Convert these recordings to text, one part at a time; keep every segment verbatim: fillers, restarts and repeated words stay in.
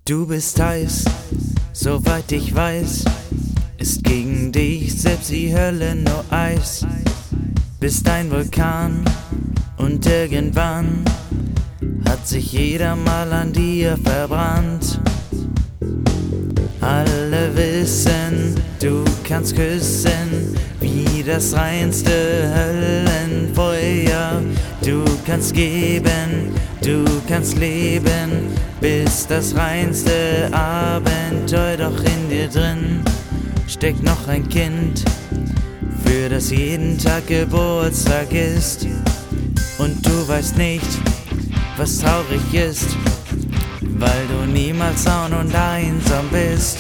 Du bist heiß, soweit ich weiß, ist gegen dich selbst die Hölle nur Eis. Bist ein Vulkan und irgendwann hat sich jeder mal an dir verbrannt. Alle wissen, du kannst küssen wie das reinste Höllenfeuer. Du kannst geben, du kannst leben, bist das reinste Abenteuer. Doch in dir drin steckt noch ein Kind, für das jeden Tag Geburtstag ist. Und du weißt nicht, was traurig ist, weil du niemals down und einsam bist.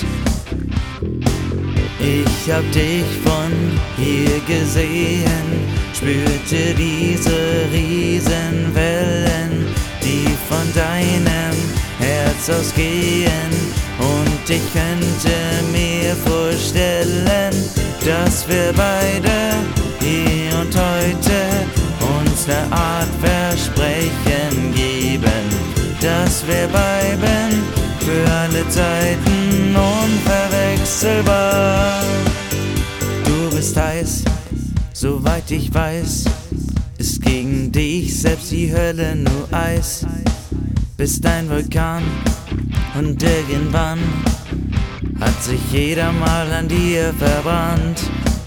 Ich hab dich von hier gesehen, spürte diese Riesenwellen, die von deinem Herz ausgehen. Und ich könnte mir vorstellen, dass wir beide hier und heute uns ne Art Versprechen geben, dass wir bleiben für alle Zeiten unverwechselbar. Du bist heiß, soweit ich weiß, ist gegen dich selbst die Hölle nur Eis. Bist ein Vulkan und irgendwann hat sich jeder mal an dir verbrannt.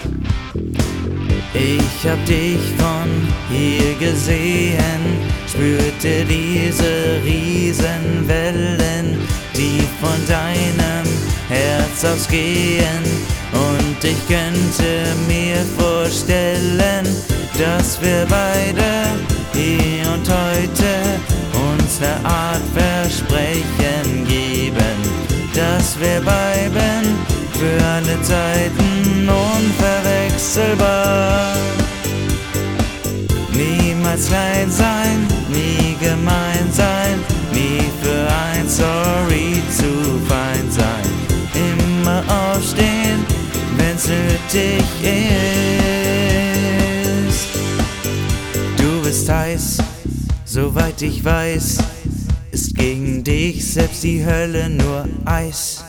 Ich hab dich von hier gesehen, spürte diese Riesenwellen, die von deinem Herz ausgehen. Und ich könnte mir vorstellen, dass wir beide hier und heute uns ne Art Versprechen geben, dass wir bleiben für alle Zeiten unverwechselbar. Niemals klein sein, nie gemein sein, nie für ein Sorry zu fein sein. Immer aufstehen, wenn's nötig ist. Du bist heiß, soweit ich weiß, ist gegen dich selbst die Hölle nur Eis.